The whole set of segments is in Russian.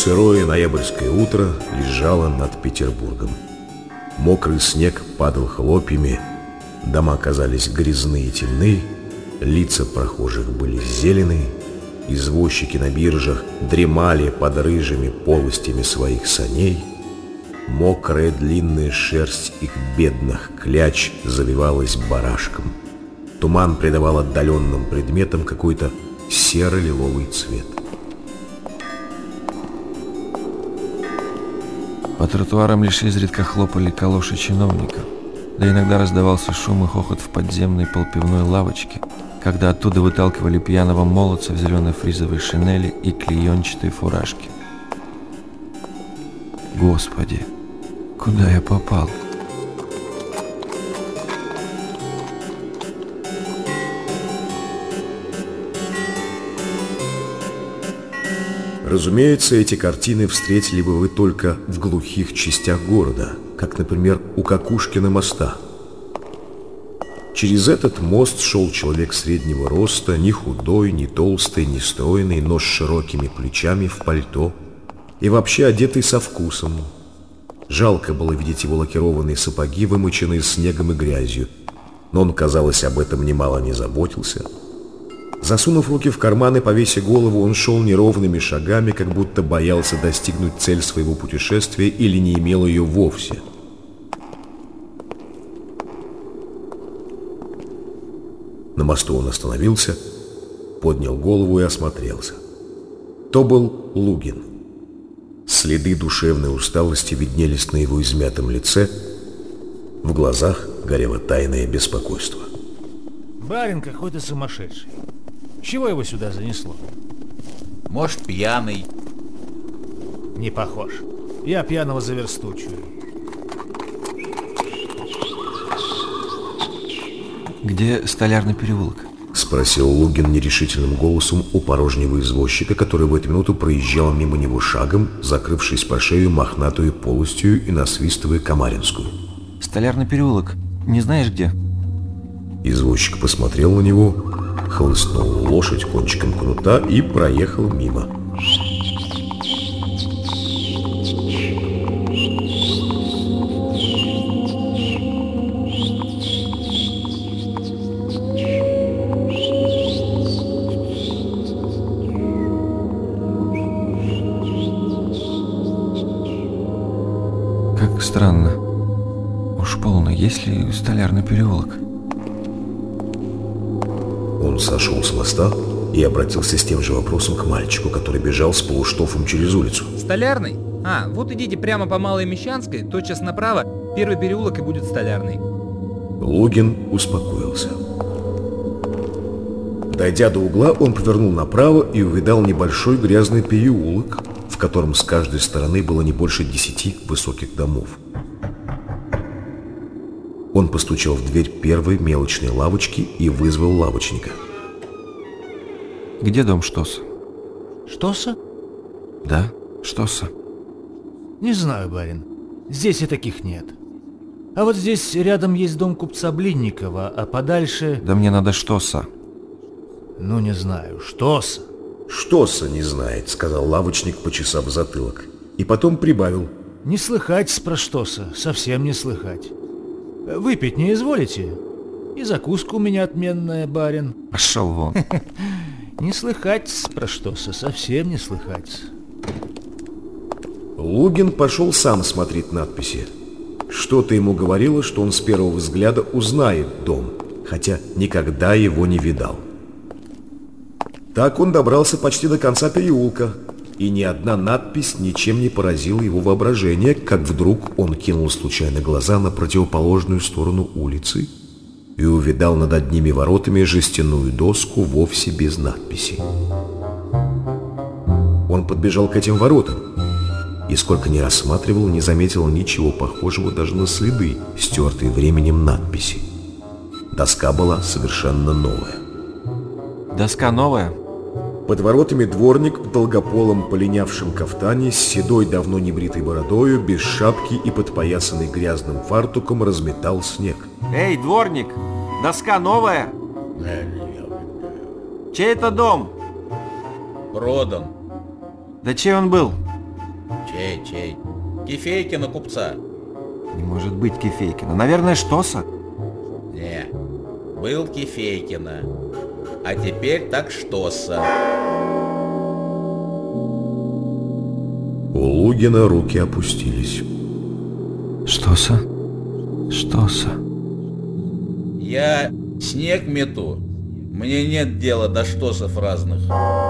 Сырое ноябрьское утро лежало над Петербургом. Мокрый снег падал хлопьями, дома казались грязные и темны, лица прохожих были зеленые, извозчики на биржах дремали под рыжими полостями своих саней, мокрая длинная шерсть их бедных кляч заливалась барашком. Туман придавал отдаленным предметам какой-то серо-лиловый цвет. По тротуарам лишь изредка хлопали калоши чиновников, да иногда раздавался шум и хохот в подземной полпивной лавочке, когда оттуда выталкивали пьяного молодца в зеленой фризовой шинели и клеенчатой фуражке. Господи, куда я попал? Разумеется, эти картины встретили бы вы только в глухих частях города, как, например, у Кукушкина моста. Через этот мост шел человек среднего роста, ни худой, ни толстый, ни стройный, но с широкими плечами в пальто и вообще одетый со вкусом. Жалко было видеть его лакированные сапоги, вымоченные снегом и грязью, но он, казалось, об этом немало не заботился. Засунув руки в карманы, повесив голову, он шел неровными шагами, как будто боялся достигнуть цель своего путешествия или не имел ее вовсе. На мосту он остановился, поднял голову и осмотрелся. То был Лугин. Следы душевной усталости виднелись на его измятом лице, в глазах горело тайное беспокойство. Барин какой-то сумасшедший. Чего его сюда занесло? Может, пьяный. Не похож. Я пьяного за версту чую. Где Столярный переулок? Спросил Лугин нерешительным голосом у порожнего извозчика, который в эту минуту проезжал мимо него шагом, закрывшись по шею мохнатую полостью и насвистывая Камаринскую. Столярный переулок. Не знаешь где? Извозчик посмотрел на него, хлыстнул лошадь кончиком кнута и проехал мимо. Как странно. Уж полно, есть ли Столярный переулок? Он сошел с моста и обратился с тем же вопросом к мальчику, который бежал с полуштофом через улицу. Столярный? Вот идите прямо по Малой Мещанской, тотчас направо, первый переулок и будет Столярный. Лугин успокоился. Дойдя до угла, он повернул направо и увидал небольшой грязный переулок, в котором с каждой стороны было не больше 10 высоких домов. Он постучал в дверь первой мелочной лавочки и вызвал лавочника. Где дом Штоса? Штоса? Да, Штоса. Не знаю, барин. Здесь и таких нет. А вот здесь рядом есть дом купца Блинникова, а подальше... Да мне надо Штоса. Ну, не знаю. Штоса? Штоса не знает, сказал лавочник, почесав затылок. И потом прибавил. Не слыхать про Штоса, совсем не слыхать. Выпить не изволите? И закуска у меня отменная, барин. Пошел вон. Не слыхать про Штоса, совсем не слыхать. Лугин пошел сам смотреть надписи. Что-то ему говорило, что он с первого взгляда узнает дом, хотя никогда его не видал. Так он добрался почти до конца переулка, и ни одна надпись ничем не поразила его воображение, как вдруг он кинул случайно глаза на противоположную сторону улицы и увидал над одними воротами жестяную доску вовсе без надписи. Он подбежал к этим воротам и, сколько ни рассматривал, не заметил ничего похожего даже на следы, стертые временем надписи. Доска была совершенно новая. Доска новая? Под воротами дворник в долгополом полинявшем кафтане с седой давно небритой бородою, без шапки и подпоясанный грязным фартуком разметал снег. Эй, дворник, доска новая? Чей это дом? Продан. Да чей он был? Чей? Кефейкина купца. Не может быть Кефейкина. Наверное, Штоса? Не, был Кефейкина, а теперь так Штоса. У Лугина руки опустились. Штоса? Штоса? Я снег мету. Мне нет дела до штосов разных.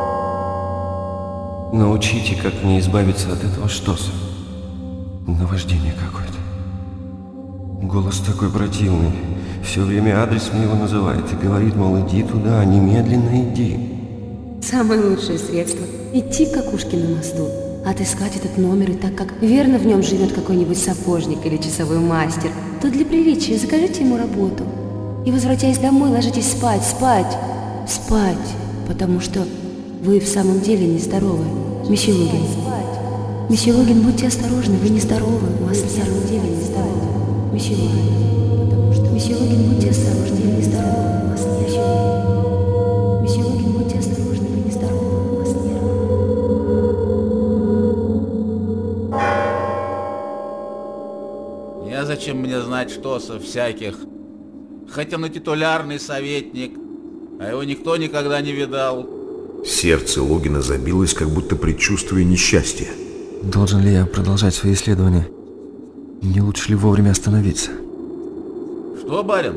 Научите, как мне избавиться от этого Штоса. Наваждение какое-то. Голос такой противный. Все время адрес мне его называет и говорит, мол, иди туда, немедленно иди. Самое лучшее средство – идти к Кукушкину мосту, отыскать этот номер, и так как верно в нем живет какой-нибудь сапожник или часовой мастер, то для приличия закажите ему работу. И, возвратясь домой, ложитесь спать, потому что вы в самом деле нездоровы. Месье Лугин. Месье Лугин, будьте осторожны, вы нездоровы, у вас на самом деле нездоровы. Месье Лугин, потому что... Месье Лугин, будьте осторожны, вы нездоровы, у вас нервы. Месье Лугин, будьте осторожны, вы нездоровы, у вас нервы. Незачем мне знать штосов всяких. Хоть он и титулярный советник, а его никто никогда не видал. Сердце Лугина забилось, как будто предчувствуя несчастье. Должен ли я продолжать свои исследования? Не лучше ли вовремя остановиться? Что, барин?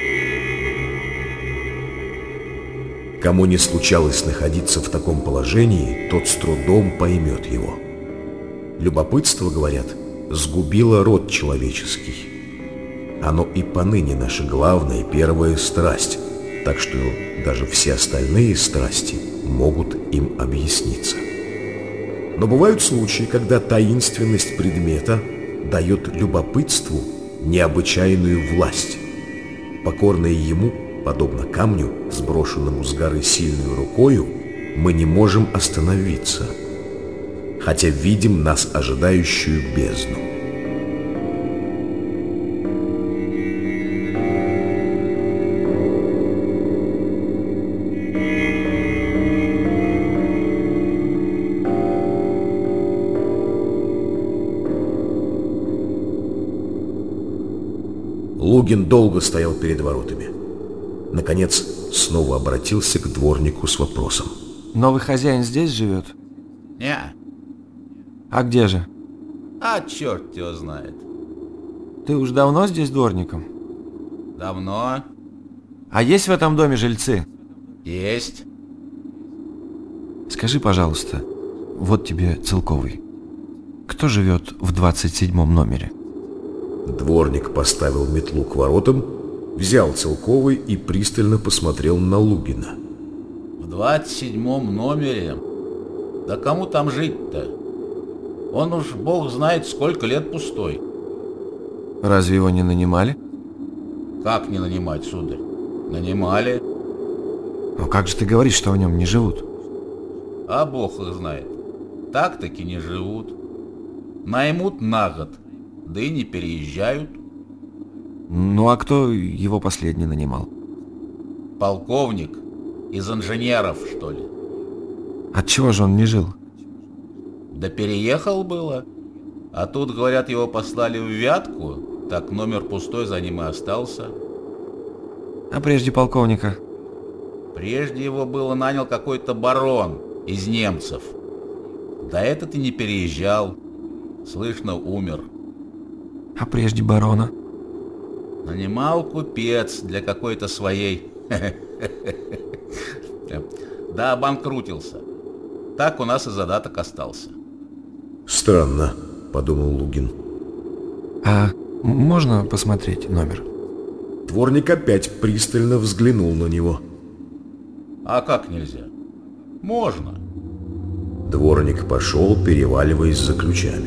Кому не случалось находиться в таком положении, тот с трудом поймет его. Любопытство, говорят, сгубило род человеческий. Оно и поныне наша главная и первая страсть, так что даже все остальные страсти могут им объясниться. Но бывают случаи, когда таинственность предмета дает любопытству необычайную власть. Покорные ему, подобно камню, сброшенному с горы сильной рукою, мы не можем остановиться, хотя видим нас ожидающую бездну. Лугин долго стоял перед воротами. Наконец, снова обратился к дворнику с вопросом. Новый хозяин здесь живет? Не. А где же? А черт его знает. Ты уж давно здесь дворником? Давно. А есть в этом доме жильцы? Есть. Скажи, пожалуйста, вот тебе Целковый. Кто живет в 27-м номере? Дворник поставил метлу к воротам, взял Целковый и пристально посмотрел на Лугина. В 27-м номере? Да кому там жить-то? Он уж бог знает сколько лет пустой. Разве его не нанимали? Как не нанимать, сударь? Нанимали. Ну как же ты говоришь, что в нем не живут? А бог их знает. Так-таки не живут. Наймут на год, да и не переезжают. Ну а кто его последний нанимал? Полковник из инженеров, что ли? Отчего же он не жил? Да переехал было. А тут, говорят, его послали в Вятку, так номер пустой за ним и остался. А прежде полковника? Прежде его было нанял какой-то барон из немцев. Да этот и не переезжал. Слышно, умер. А прежде барона? Нанимал купец для какой-то своей... Да, обанкрутился. Так у нас и задаток остался. Странно, подумал Лугин. А можно посмотреть номер? Дворник опять пристально взглянул на него. А как нельзя? Можно. Дворник пошел, переваливаясь за ключами.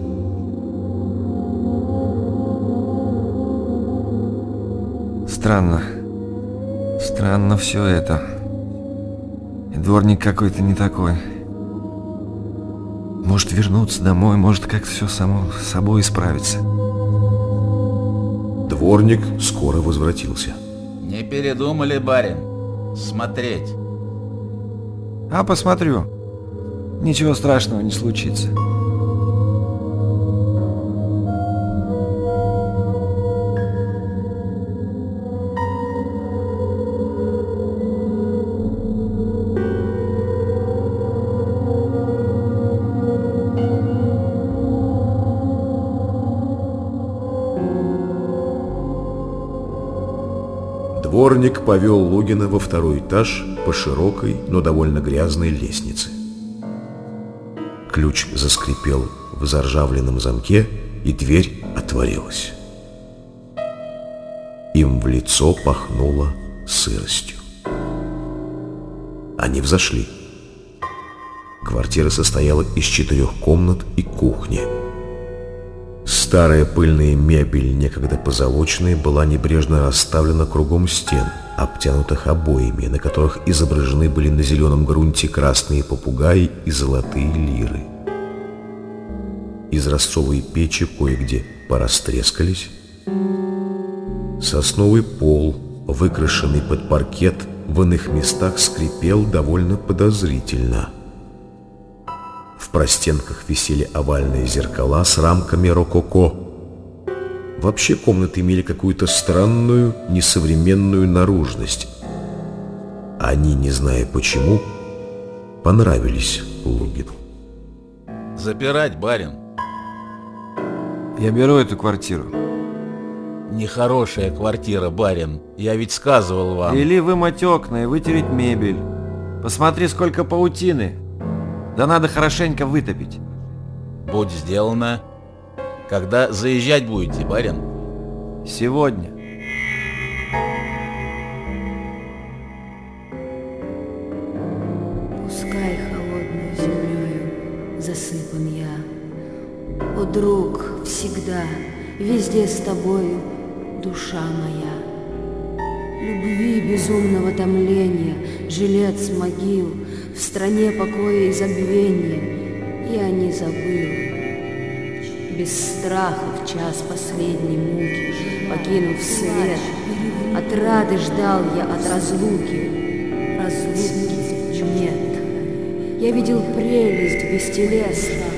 Странно. Странно все это. И дворник какой-то не такой. Может вернуться домой, может как-то все само собой исправится. Дворник скоро возвратился. Не передумали, барин? Смотреть. А посмотрю. Ничего страшного не случится. Дворник повел Лугина во второй этаж по широкой, но довольно грязной лестнице. Ключ заскрипел в заржавленном замке, и дверь отворилась. Им в лицо пахнуло сыростью. Они взошли. Квартира состояла из 4 комнат и кухни. Старая пыльная мебель, некогда позолоченная, была небрежно расставлена кругом стен, обтянутых обоями, на которых изображены были на зеленом грунте красные попугаи и золотые лиры. Изразцовые печи кое-где порастрескались. Сосновый пол, выкрашенный под паркет, в иных местах скрипел довольно подозрительно. В простенках висели овальные зеркала с рамками рококо. Вообще комнаты имели какую-то странную, несовременную наружность. Они, не зная почему, понравились Лугину. Запирать, барин. Я беру эту квартиру. Нехорошая квартира, барин. Я ведь сказывал вам. Или вымыть окна и вытереть мебель. Посмотри, сколько паутины. Да надо хорошенько вытопить. Будь сделано. Когда заезжать будете, барин? Сегодня. Пускай холодной землею засыпан я. О, друг, всегда, везде с тобою, душа моя. Любви безумного томления, жилец могил, в стране покоя и забвения я не забыл. Без страха в час последней муки, покинув свет, отрады ждал я от разлуки. Разлуки нет. Я видел прелесть бестелесную,